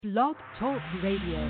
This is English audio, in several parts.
Blog Talk Radio.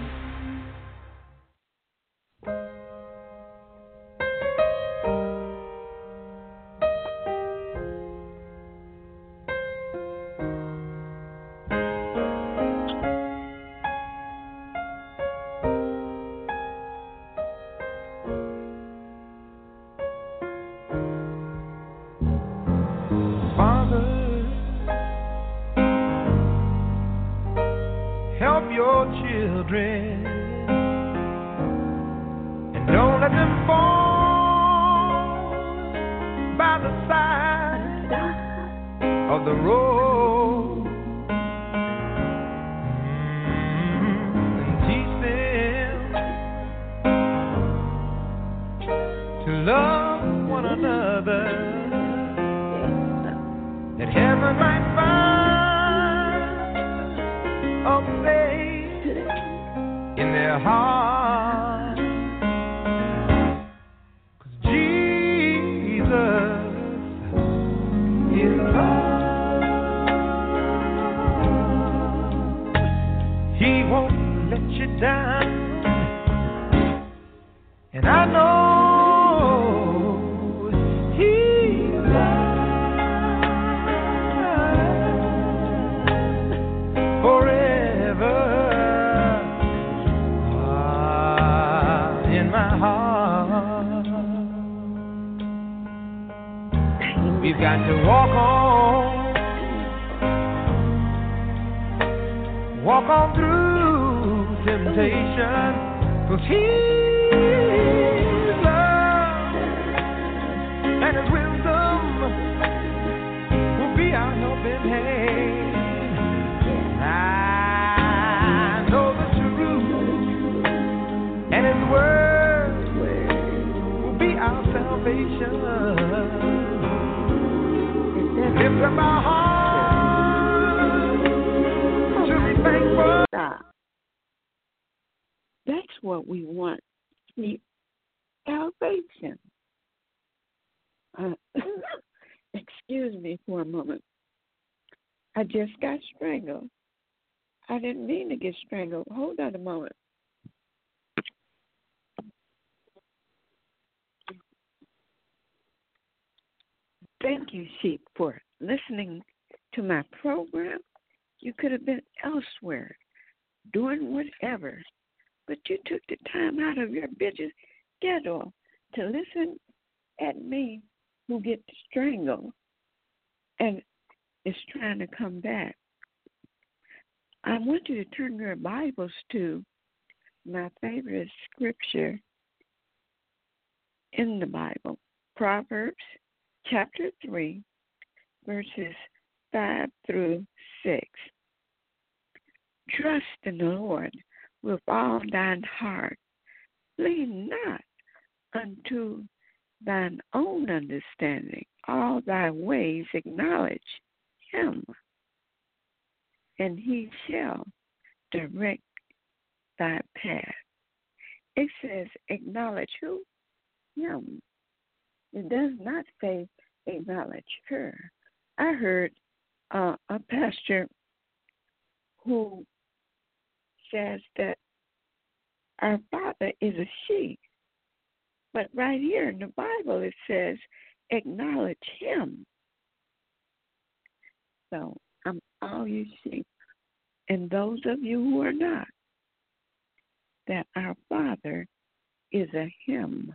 Excuse me for a moment. I just got strangled. I didn't mean to get strangled. Hold on a moment. Thank you, Sheep, for listening to my program. You could have been elsewhere, doing whatever, but you took the time out of your busy schedule to listen at me who get strangled and is trying to come back. I want you to turn your Bibles to my favorite scripture in the Bible, Proverbs chapter 3, verses 5 through 6. Trust in the Lord with all thine heart. Lean not unto thine own understanding. All thy ways acknowledge him, and he shall direct thy path. It says acknowledge who? Him. It does not say acknowledge her. I heard a pastor who says that our Father is a she. But right here in the Bible it says acknowledge him. So all you see, and those of you who are not, that our Father is a him.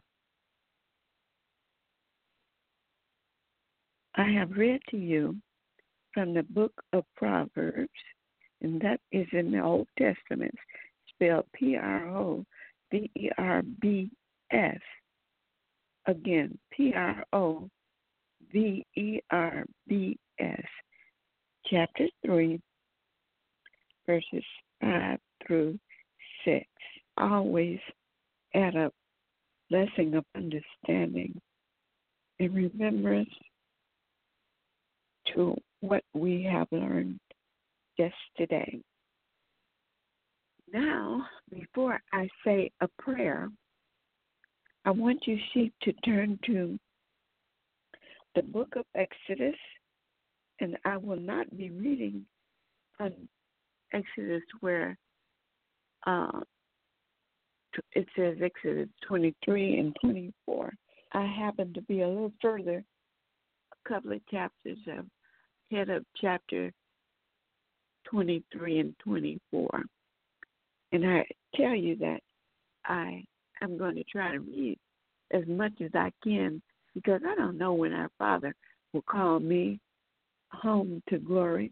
I have read to you from the book of Proverbs, and that is in the Old Testament, spelled Proverbs. Again, Proverbs, chapter 3, verses 5 through 6. Always add a blessing of understanding and remembrance to what we have learned just today. Now, before I say a prayer, I want you, sheep, to turn to the book of Exodus, and I will not be reading on Exodus where uh, it says Exodus 23 and 24. I happen to be a little further, a couple of chapters ahead of chapter 23 and 24. And I tell you that I am going to try to read as much as I can, because I don't know when our Father will call me home to glory.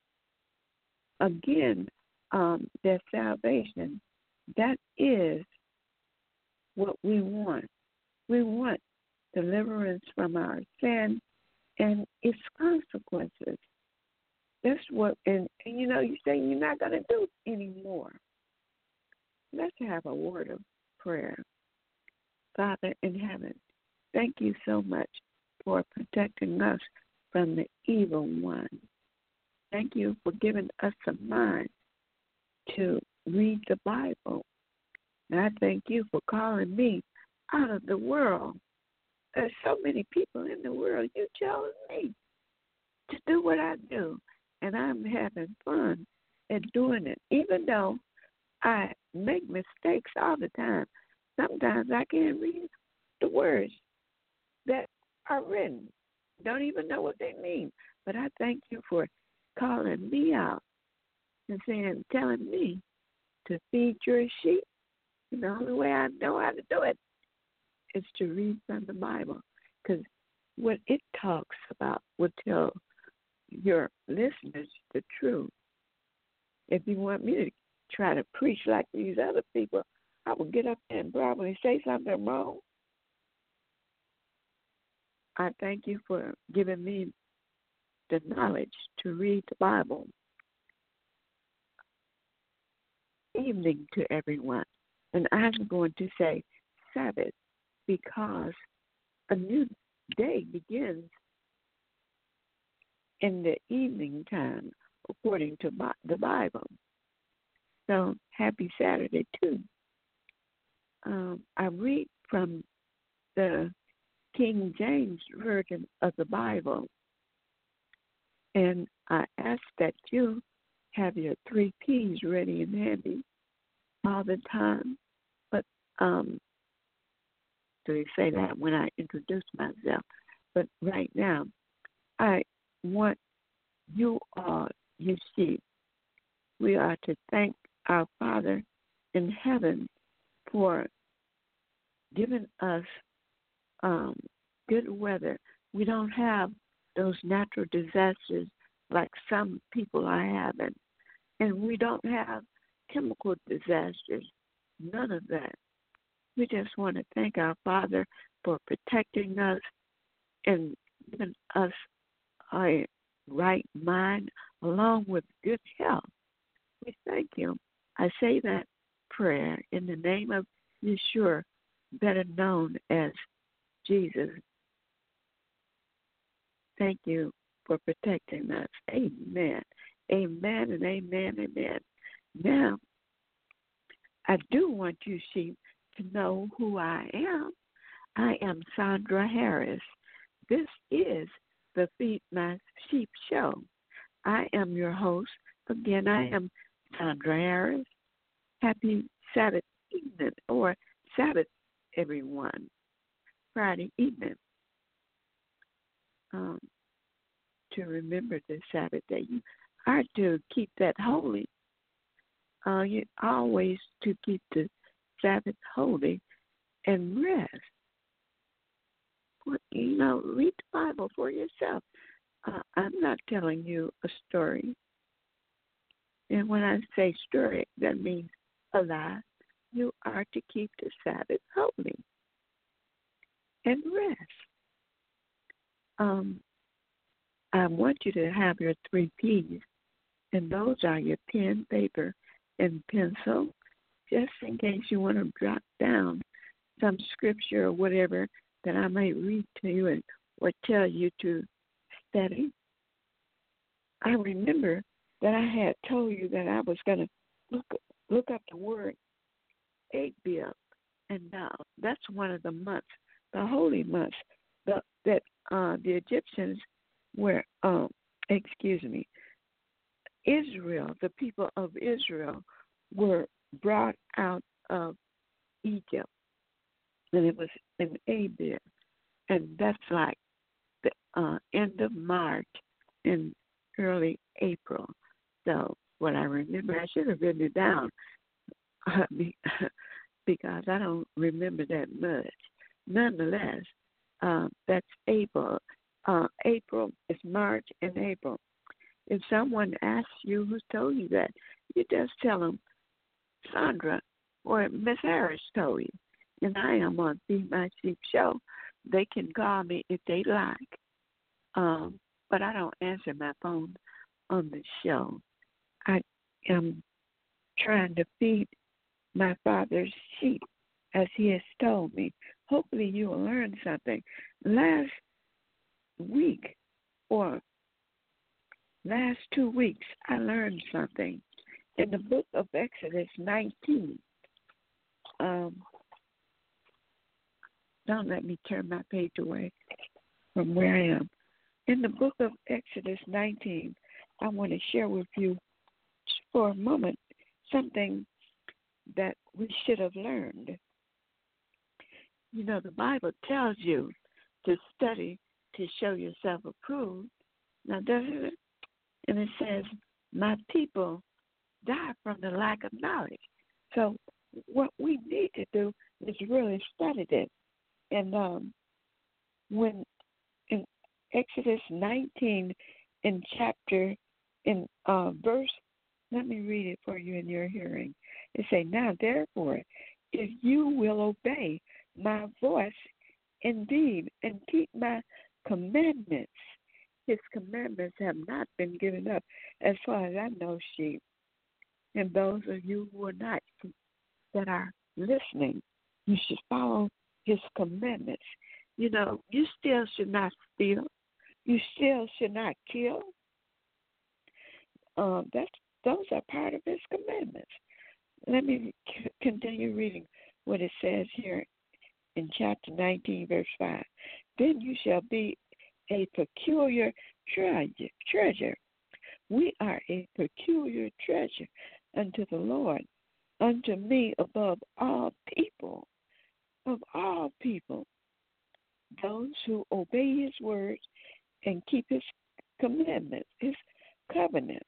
Again, that salvation, that is what we want. We want deliverance from our sin and its consequences. That's what, and you know, you say you're not going to do it anymore. Let's have a word of prayer. Father in heaven, thank you so much for protecting us from the evil one. Thank you for giving us a mind to read the Bible. And I thank you for calling me out of the world. There's so many people in the world. You chose me to do what I do. And I'm having fun at doing it, even though I make mistakes all the time. Sometimes I can't read the words that are written. Don't even know what they mean. But I thank you for calling me out and telling me to feed your sheep. And the only way I know how to do it is to read from the Bible, because what it talks about will tell your listeners the truth. If you want me to try to preach like these other people, I will get up there and probably say something wrong. I thank you for giving me the knowledge to read the Bible. Evening to everyone. And I'm going to say Sabbath, because a new day begins in the evening time, according to the Bible. So happy Saturday, too. I read from the King James Version of the Bible, and I ask that you have your 3 P's ready and handy all the time. But so they say that when I introduce myself. But right now, I want you all, you see, we are to thank our Father in heaven for giving us good weather. We don't have those natural disasters like some people are having. And we don't have chemical disasters, none of that. We just want to thank our Father for protecting us and giving us a right mind along with good health. We thank Him. I say that prayer in the name of Yeshua, better known as Jesus. Thank you for protecting us. Amen. Amen and amen, amen. Now, I do want you, sheep, to know who I am. I am Sandra Harris. This is the Feed My Sheep show. I am your host. Again, I am Sandra Harris. Happy Sabbath evening, or Sabbath, everyone. Friday evening. To remember the Sabbath day. You are to keep that holy. You always to keep the Sabbath holy and rest. You know, read the Bible for yourself. I'm not telling you a story. And when I say story, that means a lie. You are to keep the Sabbath holy and rest. I want you to have your 3 P's, and those are your pen, paper, and pencil, just in case you want to jot down some scripture or whatever that I might read to you or tell you to study. I remember that I had told you that I was going to look up the word Abib, and now that's one of the months, the holy months, that the Egyptians were, Israel, the people of Israel were brought out of Egypt, and it was in Abib, and that's like the end of March and early April. So what I remember, I should have written it down because I don't remember that much. Nonetheless, that's April. April is March and April. If someone asks you who told you that, you just tell them Sandra or Miss Harris told you. And I am on Be My Sheep show. They can call me if they like. But I don't answer my phone on the show. I am trying to feed my father's sheep as he has told me. Hopefully you will learn something. Last week or last 2 weeks, I learned something. In the book of Exodus 19, don't let me turn my page away from where I am. In the book of Exodus 19, I want to share with you for a moment something that we should have learned. You know, the Bible tells you to study to show yourself approved. Now, doesn't it? And it says, my people die from the lack of knowledge. So what we need to do is really study this. And when in Exodus 19, in verse, let me read it for you in your hearing. It say, now therefore, if you will obey my voice indeed and keep my commandments, his commandments have not been given up, as far as I know, sheep. And those of you who are not, that are listening, you should follow his commandments. You know, you still should not steal. You still should not kill. Those are part of his commandments. Let me continue reading what it says here in chapter 19, verse 5. Then you shall be a peculiar treasure. We are a peculiar treasure unto the Lord, unto me above all people, of all people, those who obey his words and keep his commandments, his covenant.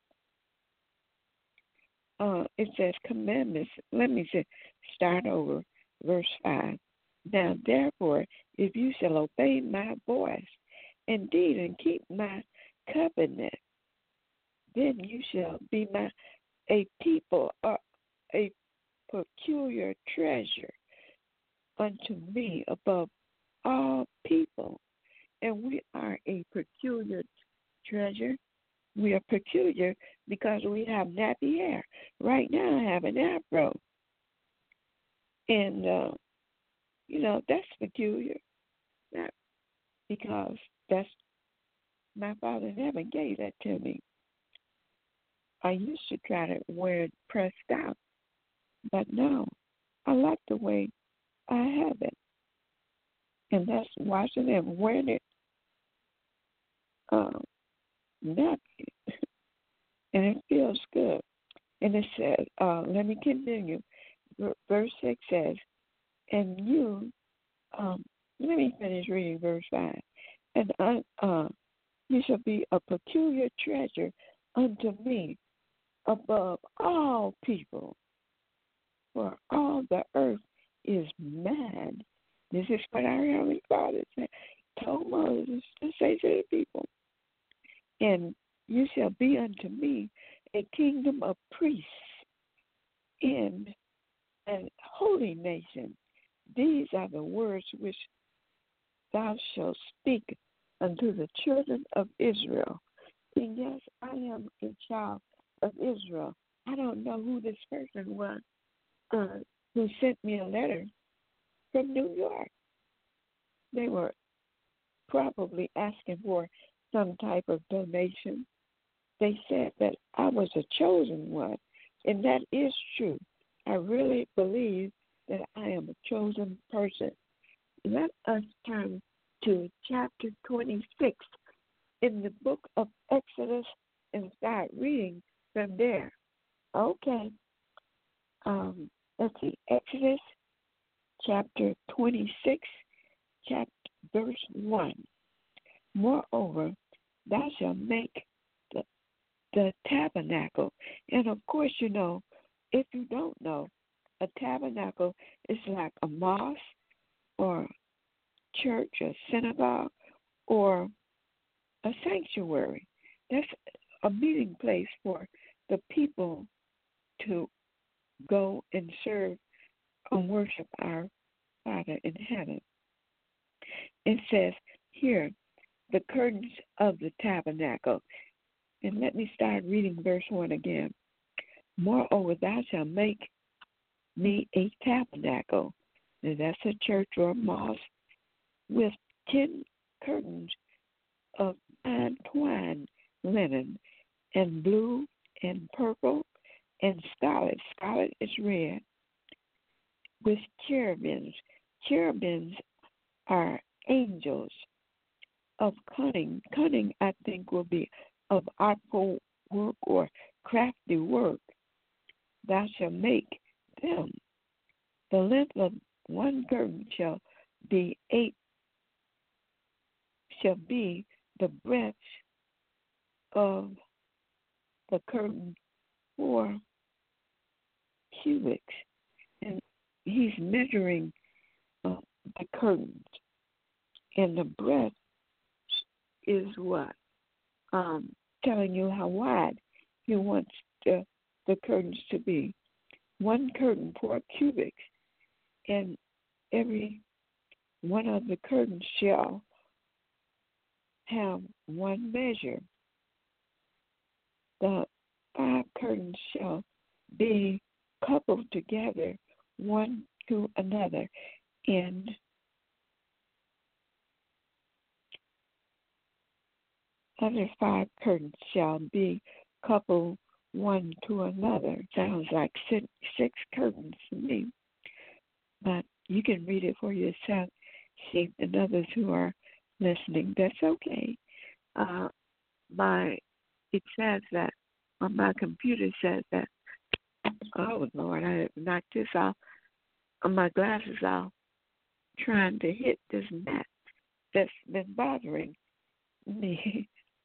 It says commandments. Let me start over, verse 5. Now, therefore, if you shall obey my voice, indeed, and keep my covenant, then you shall be a people, or a peculiar treasure unto me above all people. And we are a peculiar treasure. We are peculiar because we have nappy hair. Right now, I have an afro. And, that's peculiar. Not because my father never gave that to me. I used to try to wear it pressed out. But no, I like the way I have it. And that's washing and wearing it nappy. And it feels good. And it says, let me continue. Verse 6 says, and you, let me finish reading verse 5. And you shall be a peculiar treasure unto me above all people, for all the earth is mad. This is what our Heavenly Father said, told Moses to say to the people. And you shall be unto me a kingdom of priests and a holy nation. These are the words which thou shalt speak unto the children of Israel. And yes, I am a child of Israel. I don't know who this person was who sent me a letter from New York. They were probably asking for some type of donation. They said that I was a chosen one, and that is true. I really believe that I am a chosen person. Let us turn to chapter 26 in the book of Exodus and start reading from there. Okay. Let's see, Exodus chapter 26, chapter verse 1. Moreover, thou shalt make the, the tabernacle. And of course, you know, if you don't know, a tabernacle is like a mosque or church or synagogue or a sanctuary. That's a meeting place for the people to go and serve and worship our Father in heaven. It says here, the curtains of the tabernacle. And let me start reading verse 1 again. Moreover, thou shalt make me a tabernacle. And that's a church or a mosque with 10 curtains of fine twined linen and blue and purple and scarlet. Scarlet is red. With cherubims. Cherubims are angels of cunning. Cunning, I think, will be of artful work or crafty work. Thou shalt make them. The length of one curtain shall be the breadth of the curtain 4 cubits. And he's measuring the curtains. And the breadth is what? Telling you how wide he wants the curtains to be. One curtain 4 cubits, and every one of the curtains shall have one measure. The 5 curtains shall be coupled together, one to another, and other 5 curtains shall be coupled one to another. Sounds like six curtains to me. But you can read it for yourself, see, and others who are listening. That's okay. It says that, on my computer says that, oh, Lord, I knocked this off. On my glasses off, trying to hit this net that's been bothering me.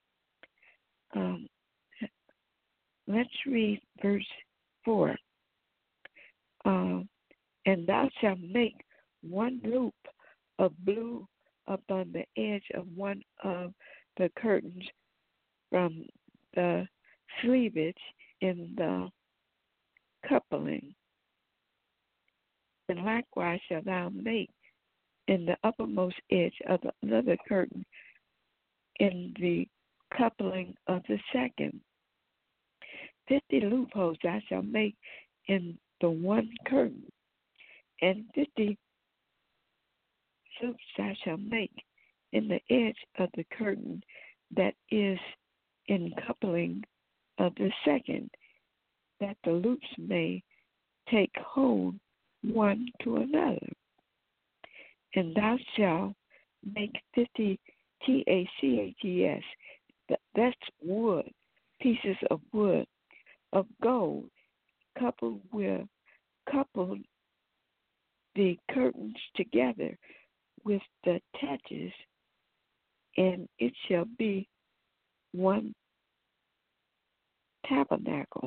Let's read verse 4. And thou shalt make one loop of blue upon the edge of one of the curtains from the sleevage in the coupling. And likewise shalt thou make in the uppermost edge of another curtain in the coupling of the second. 50 loopholes thou shalt make in the one curtain, and 50 loops thou shalt make in the edge of the curtain that is in coupling of the second, that the loops may take hold one to another. And thou shalt make 50 tachs, that's wood, pieces of wood, of gold, coupled the curtains together with the taches, and it shall be one tabernacle.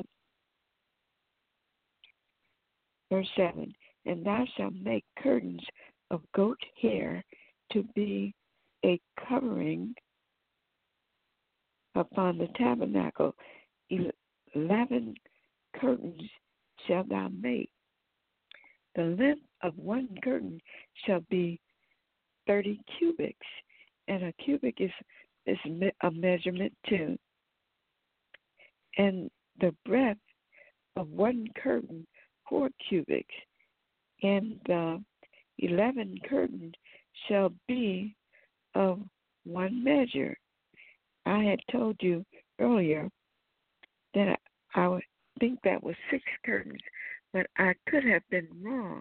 Verse 7, and thou shalt make curtains of goat hair to be a covering upon the tabernacle. 11 curtains shalt thou make. The length of one curtain shall be 30 cubits, and a cubic is a measurement too. And the breadth of one curtain 4 cubits, and the 11 curtains shall be of one measure. I had told you earlier that I would think that was 6 curtains, but I could have been wrong.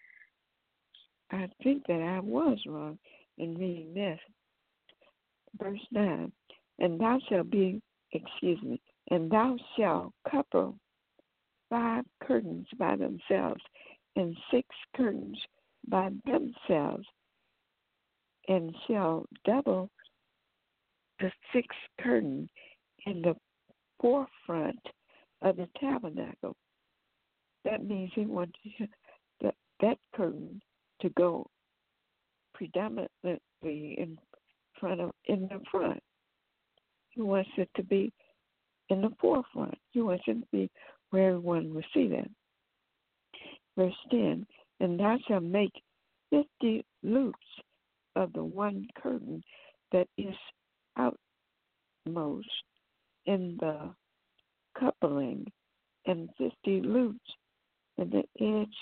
I think that I was wrong in reading this. Verse 9, and thou shalt couple 5 curtains by themselves, and 6 curtains by themselves, and shall double the 6th curtain in the forefront of the tabernacle. That means he wants that curtain to go predominantly in the front. He wants it to be in the forefront. He wants it to be where everyone will see them. Verse 10, and thou shalt make 50 loops of the one curtain that is outmost in the coupling, and 50 loops in the edge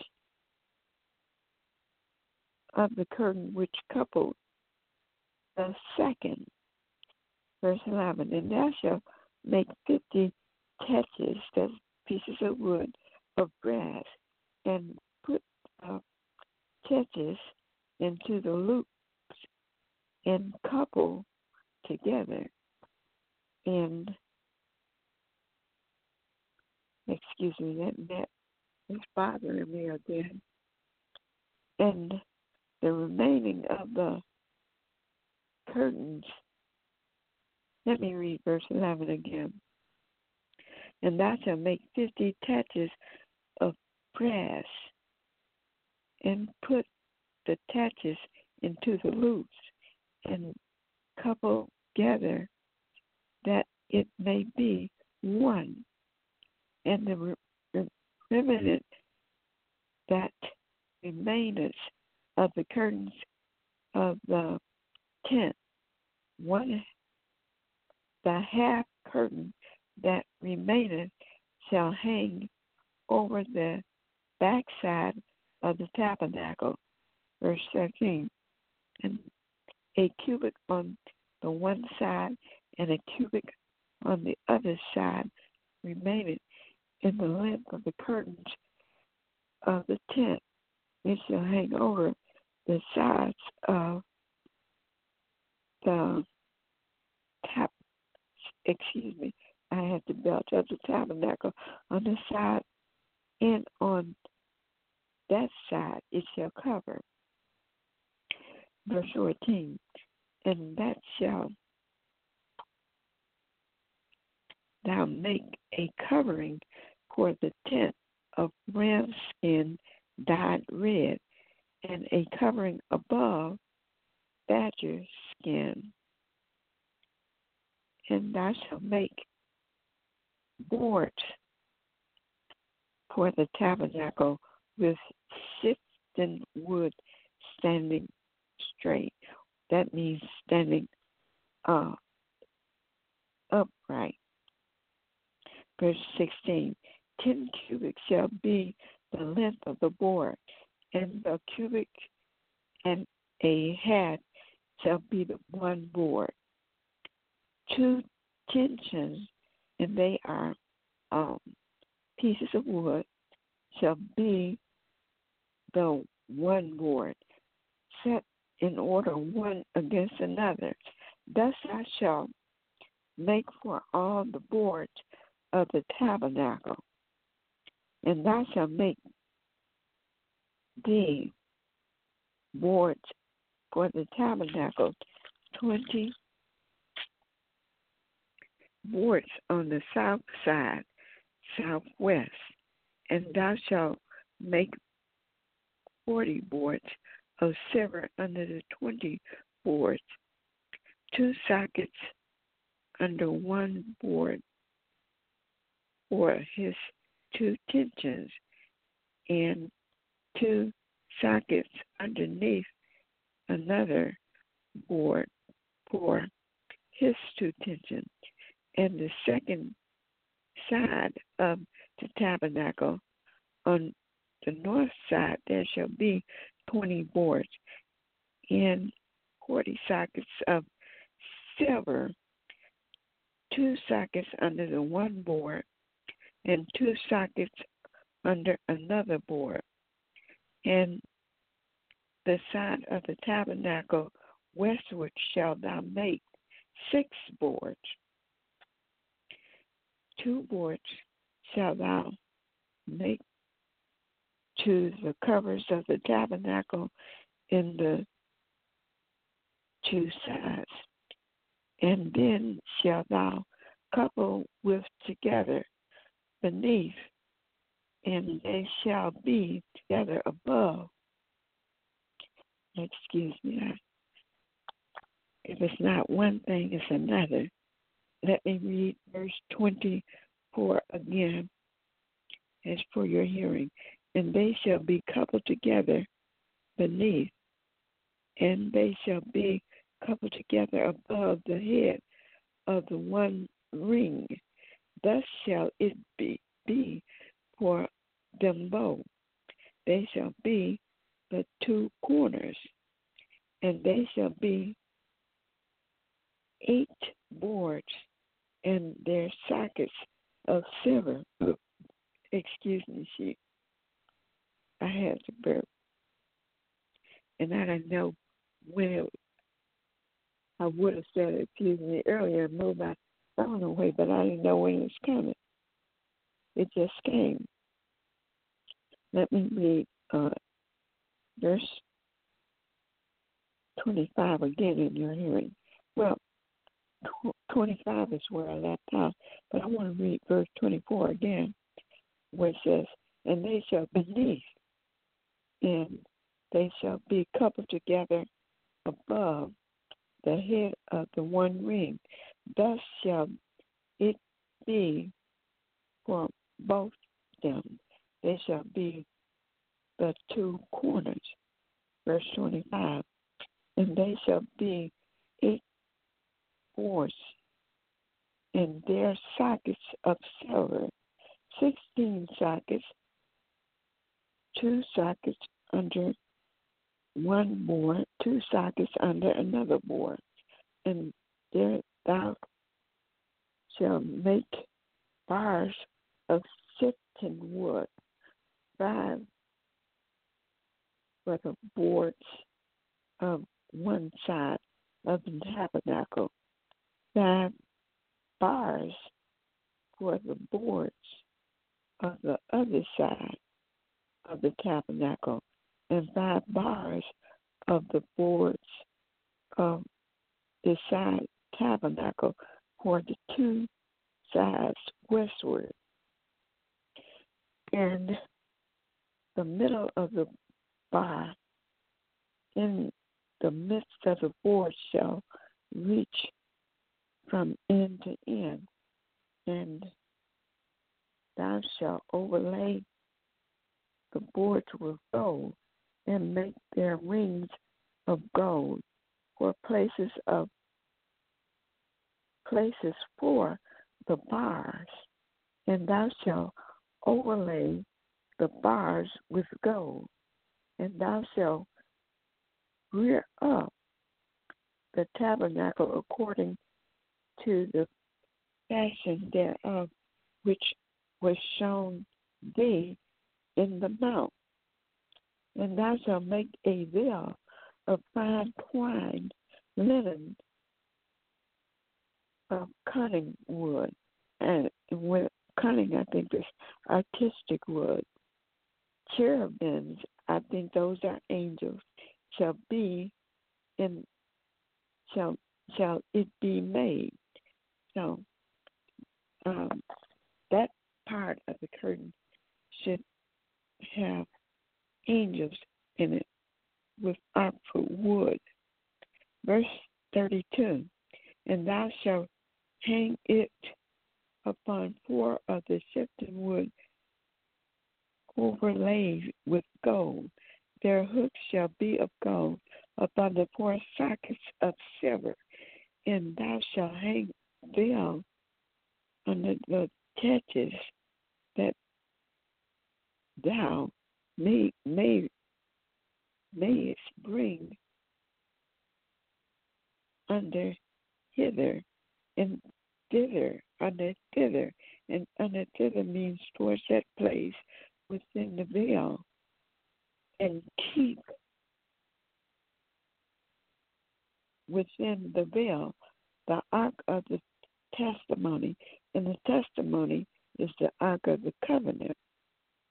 of the curtain which coupled the second. Verse 11, and thou shalt make 50 taches, that's pieces of wood, of brass, and put taches into the loops and couple together. And, excuse me, that is bothering me again. And the remaining of the curtains, let me read verse 11 again. And thou shalt make 50 taches of brass, and put the taches into the loops, and couple together, that it may be one. And the remnant that remaineth of the curtains of the tent, the half curtain that remaineth shall hang over the backside of the tabernacle. Verse 13, and a cubit on the one side and a cubit on the other side remaineth in the length of the curtains of the tent. It shall hang over the sides of the I had to belch of the tabernacle on the side, and on that side it shall cover. Verse 14, and that shall thou make a covering for the tent of ram skin dyed red, and a covering above badger skin. And thou shalt make boards for the tabernacle with shifting wood standing straight. That means standing upright. Verse 16, 10 cubits shall be the length of the board, and the cubit and a half shall be the one board. 2 tensions, and they are pieces of wood, shall be the one board, set in order one against another. Thus I shall make for all the boards of the tabernacle. And thou shalt make the boards for the tabernacle 20 boards on the south side, southwest, and thou shalt make 40 boards of silver under the 20 boards, 2 sockets under one board for his 2 tensions, and 2 sockets underneath another board for his 2 tensions. And the second side of the tabernacle, on the north side, there shall be 20 boards and 40 sockets of silver, 2 sockets under the one board, and 2 sockets under another board. And the side of the tabernacle westward shalt thou make 6 boards. 2 boards shalt thou make to the covers of the tabernacle in the two sides. And then shalt thou couple with together beneath, and they shall be together above. Excuse me. If it's not one thing, it's another. Let me read verse 24 again, as for your hearing. And they shall be coupled together beneath, and they shall be coupled together above the head of the one ring. Thus shall it be for them both. They shall be the two corners, and they shall be 8 boards, and their sockets of silver. Excuse me, she. I had to burp, and I didn't know when I would have said excuse me earlier and moved my phone away, but I didn't know when it was coming. It just came. Let me read verse 25 again in your hearing. Well, 25 is where I left off, but I want to read verse 24 again, where it says, and they shall beneath, and they shall be coupled together above the head of the one ring. Thus shall it be for both them. They shall be the two corners. Verse 25. And they shall be 8 boards, and their sockets of silver, 16 sockets, 2 sockets under one board, 2 sockets under another board. And there thou shalt make bars of shittim wood, 5 for the boards of one side of the tabernacle, 5 bars for the boards of the other side of the tabernacle, and 5 bars of the boards of the side tabernacle for the 2 sides westward. And the middle of the bar in the midst of the board shall reach from end to end, and thou shalt overlay the boards with gold, and make their rings of gold for places for the bars, and thou shalt overlay the bars with gold, and thou shalt rear up the tabernacle according to the fashion thereof, which was shown thee in the mount. And thou shalt make a veil of fine twined linen of cunning wood. And with cunning, I think is artistic wood. Cherubims, I think those are angels, shall it be made. So that part of the curtain should have angels in it with artful wood. Verse 32, and thou shalt hang it upon 4 of the shittim wood overlaid with gold. Their hooks shall be of gold upon the 4 sockets of silver, and thou shalt hang veil under the catches, that thou mayest bring under hither and thither, under thither, and under thither means towards that place within the veil, and keep within the veil the ark of the testimony, and the testimony is the ark of the covenant.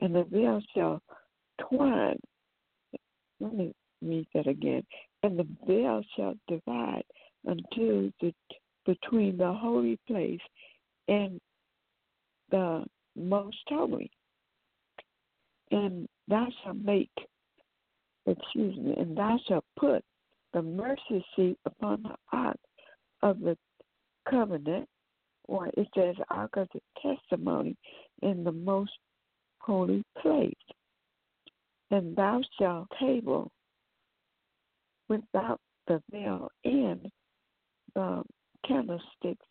and the veil shall twine. Let me read that again. And the veil shall divide between the holy place and the most holy. And thou shalt and thou shalt put the mercy seat upon the ark of the covenant, or it says ark of the testimony, in the most holy place. And thou shalt table without the veil and the candlesticks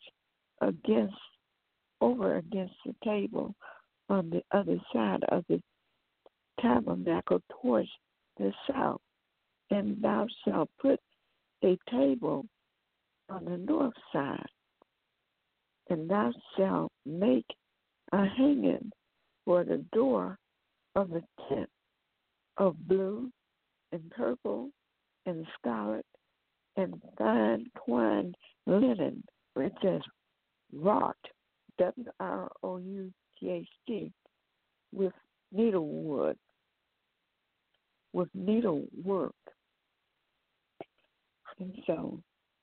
over against the table on the other side of the tabernacle towards the south. And thou shalt put a table on the north side. And thou shalt make a hanging for the door of the tent of blue and purple and scarlet and fine twined linen, which is wrought, WROUTHT, with needlework. And so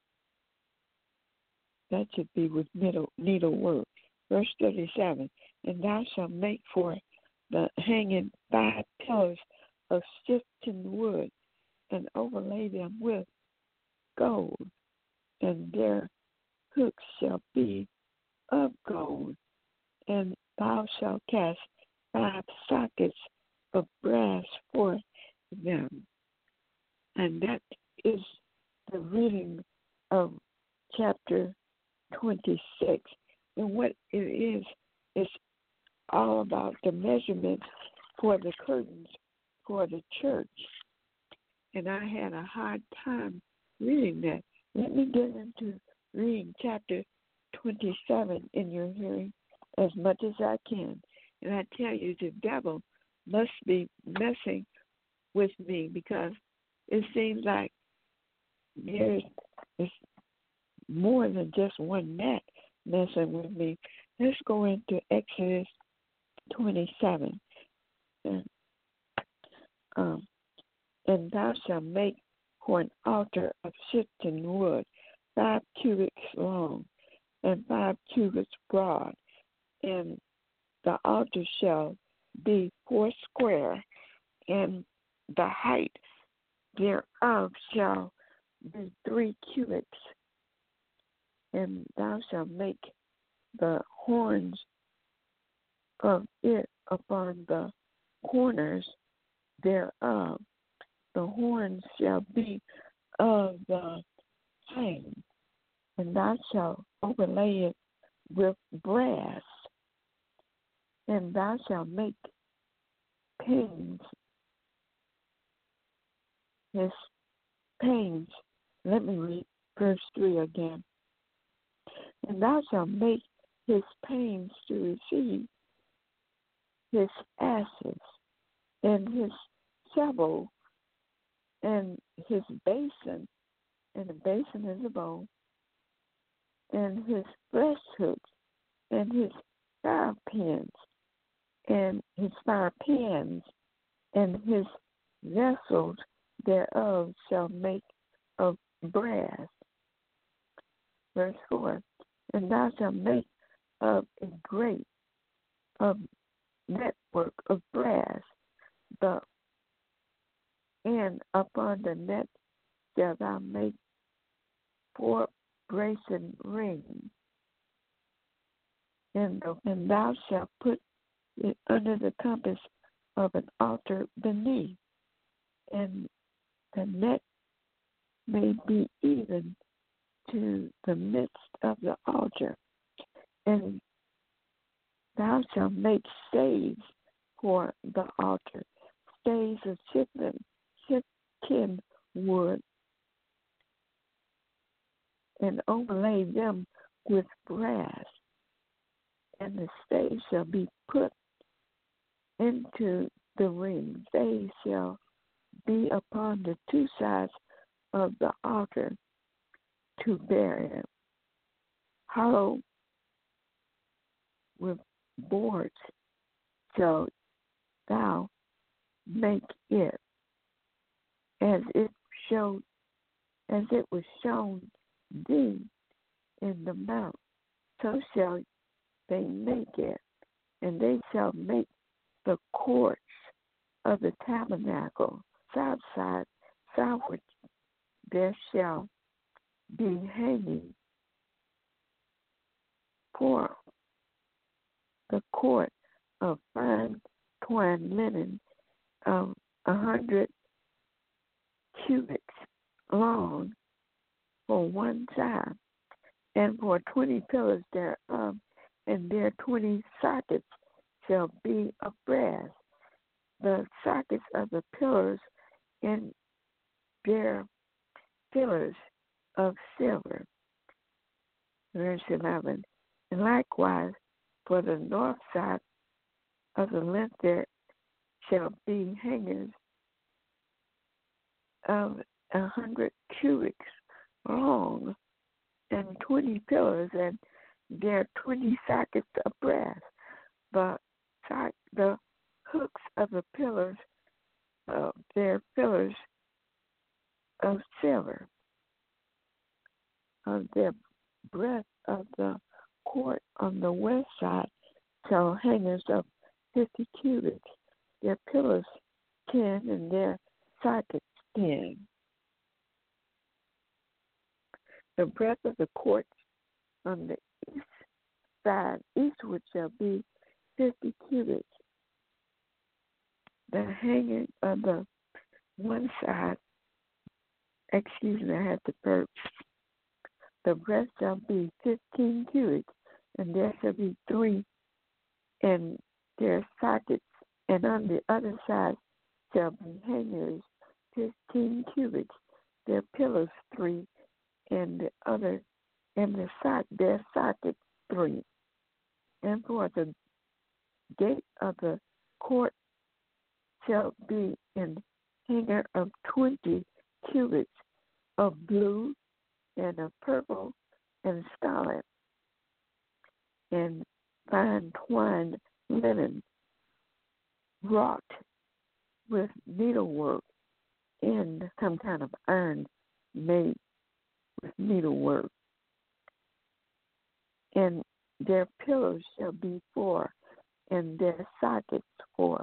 that should be with needlework. Verse 37, and thou shalt make for the hanging 5 pillars of shittim wood, and overlay them with gold, and their hooks shall be of gold, and thou shalt cast 5 sockets of brass for them. And that is the reading of chapter 26. And what it is all about the measurements for the curtains for the church. And I had a hard time reading that. Let me get into reading chapter 27 in your hearing as much as I can. And I tell you, the devil must be messing with me, because it seems like there's more than just one gnat messing with me. Let's go into Exodus 27. And thou shalt make for an altar of shittim wood 5 cubits long and 5 cubits broad, and the altar shall be 4 square, and the height thereof shall be 3 cubits. And thou shalt make the horns of it upon the corners thereof. The horns shall be of the same, and thou shalt overlay it with brass, and thou shalt make pins. His panes. Let me read verse 3 again. And thou shalt make his panes to receive his ashes, and his shovel, and his basin, and the basin is a bowl, and his breast hooks, and his fire pans, and his fire pans, and his vessels thereof shall make of brass. Verse 4, and thou shalt make of a grate of network of brass, and upon the net shalt thou make 4 brazen rings, and thou shalt put it under the compass of an altar beneath, and the net may be even to the midst of the altar. And thou shalt make staves for the altar, staves of shittim wood, and overlay them with brass. And the staves shall be put into the rings. They shall be upon the 2 sides of the altar to bear it. Hollow with boards shall thou make it, as it was shown thee in the mount, so shall they make it. And they shall make the courts of the tabernacle south side, southward. There shall be hanging for the court of fine twined linen of 100 cubits long for one side, and for 20 pillars thereof, and their 20 sockets shall be of brass. The sockets of the pillars and their pillars of silver. Verse 11. And likewise, for the north side of the length there shall be hangers of 100 cubits long, and 20 pillars, and their 20 sockets of brass. The hooks of the pillars, their pillars of silver. Of their breadth of the court on the west side shall hangers of 50 cubits, their pillars 10, and their sockets 10. The breadth of the court on the east side eastward shall be 50 cubits. The hanging of the one side, I had to burp. The breadth shall be 15 cubits, and there shall be 3 and their sockets, and on the other side shall be hangers 15 cubits, their pillars 3, and the other, and their sockets 3. And for the gate of the court shall be an hanger of 20 cubits of blue and of purple and scarlet and fine twined linen, wrought with needlework in some kind of iron made with needlework. And their pillars shall be 4, and their sockets 4.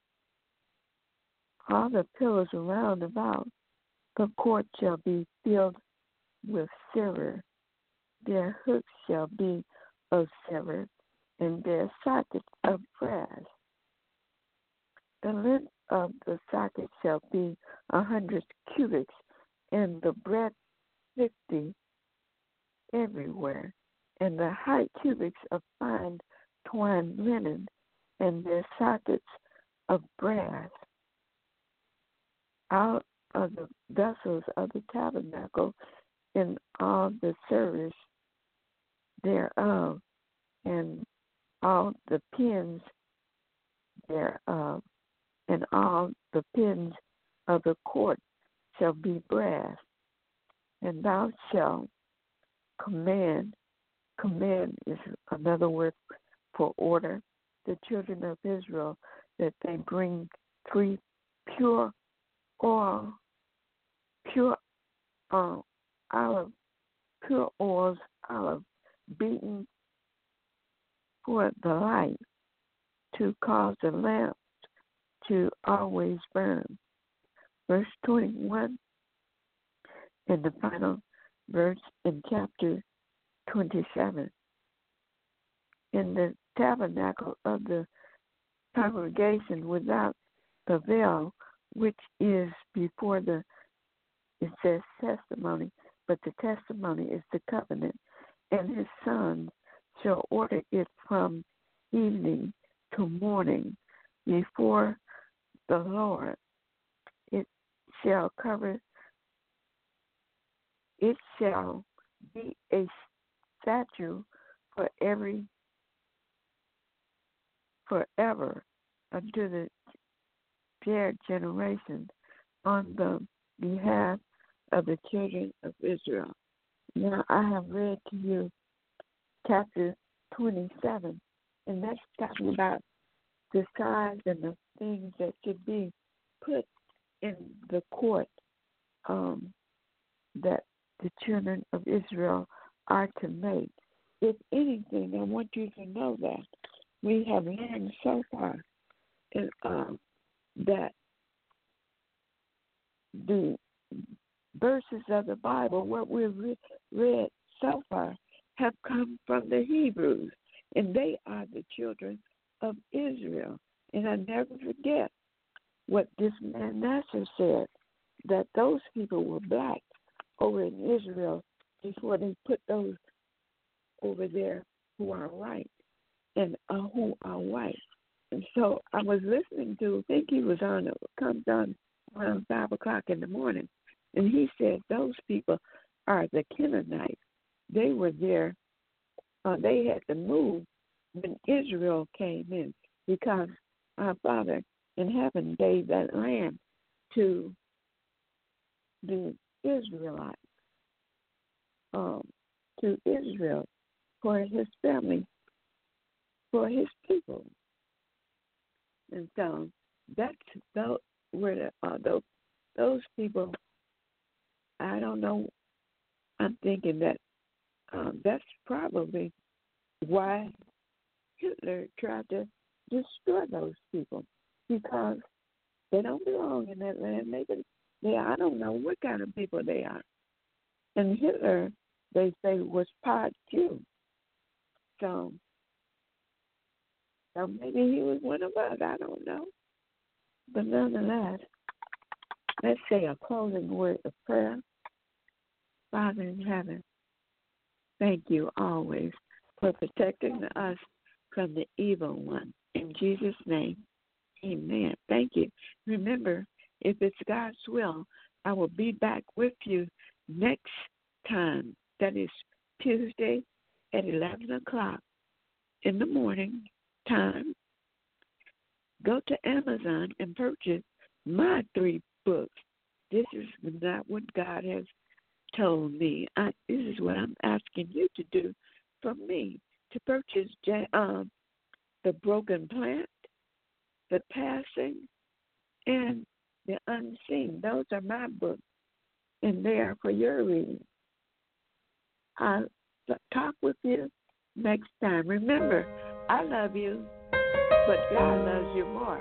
All the pillars around about the court shall be filled with silver. Their hooks shall be of silver, and their sockets of brass. The length of the socket shall be 100 cubits, and the breadth 50 everywhere, and the height cubits of fine twined linen, and their sockets of brass. Out of the vessels of the tabernacle, in all the service thereof, and all the pins thereof, and all the pins of the court shall be brass. And thou shalt command is another word for order, the children of Israel, that they bring 3 pure oils, olive, beaten for the light, to cause the lamp to always burn. Verse 21, and the final verse in chapter 27. In the tabernacle of the congregation without the veil, which is before it says testimony, but the testimony is the covenant, and his sons shall order it from evening to morning before the Lord. It shall be a statute forever unto their generation on the behalf of the children of Israel. Now I have read to you chapter 27, and that's talking about the size and the things that should be put in the court that the children of Israel are to make. If anything, I want you to know that we have learned so far that the verses of the Bible, what we've read so far, have come from the Hebrews, and they are the children of Israel. And I never forget what this man Nasser said, that those people were black over in Israel before they put those over there who are white and who are white. And so I was listening to, I think he was on, it comes on around 5 o'clock in the morning, and he said those people are the Canaanites. They were there, they had to move when Israel came in, because our Father in heaven gave that land to the Israelites, to Israel, for his family, for his people. And so that's where those people, I don't know, I'm thinking that that's probably why Hitler tried to destroy those people, because they don't belong in that land. I don't know what kind of people they are. And Hitler, they say, was part Jew. So maybe he was one of us. I don't know. But nonetheless, let's say a closing word of prayer. Father in heaven, thank you always for protecting us from the evil one. In Jesus' name, amen. Thank you. Remember, if it's God's will, I will be back with you next time. That is Tuesday at 11 o'clock in the morning time. Go to Amazon and purchase my 3 books. This is not what God has told me. This is what I'm asking you to do for me, to purchase The Broken Plant, The Passing, and The Unseen. Those are my books, and they are for your reading. I'll talk with you next time. Remember, I love you, but God loves you more.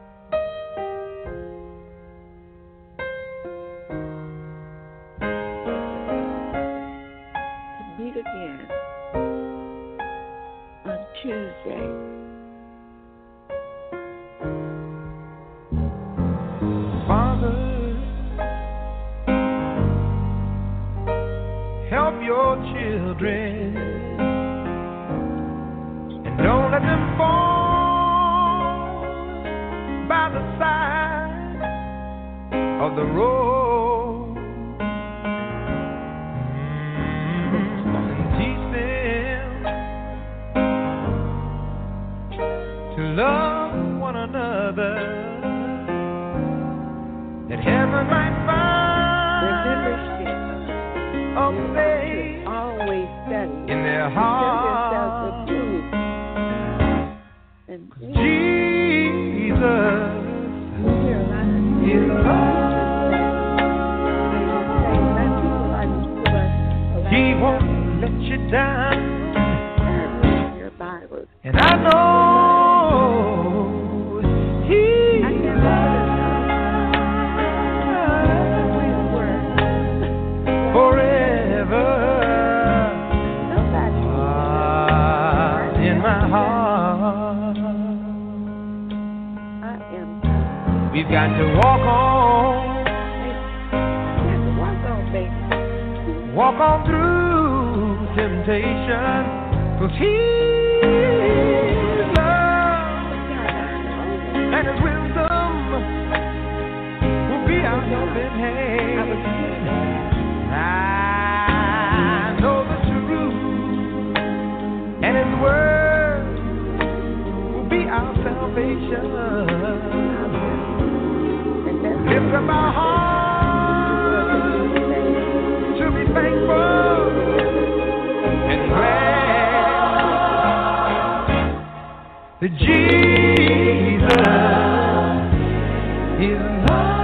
To meet again on Tuesday. Help your children and don't let them fall by the side of the road. And teach them to love one another, that heaven might find always study in their heart. And Jesus is love. He won't let you down. And I know He forever in my heart. We've got to walk on through temptation, 'cause His love and His wisdom will be our helping hand. I know the truth, and His word will be our salvation. Lift up our hearts to be thankful and glad that Jesus His love.